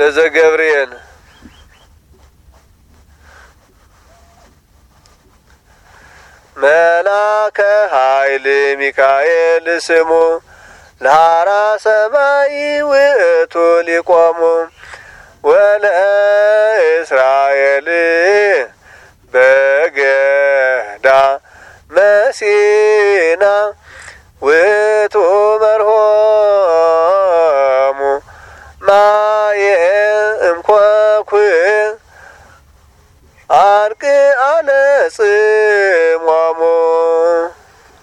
ለዘገብርኤል መላከ ኃይል ሚካኤል ስሙ ለሃራ ሰማይ ውእቱ ሊቆሙ ወለእስራኤል በገዳ መሲና ውእቱ መርሆሙ ማየ እምኮኩ አርቅ አለጽ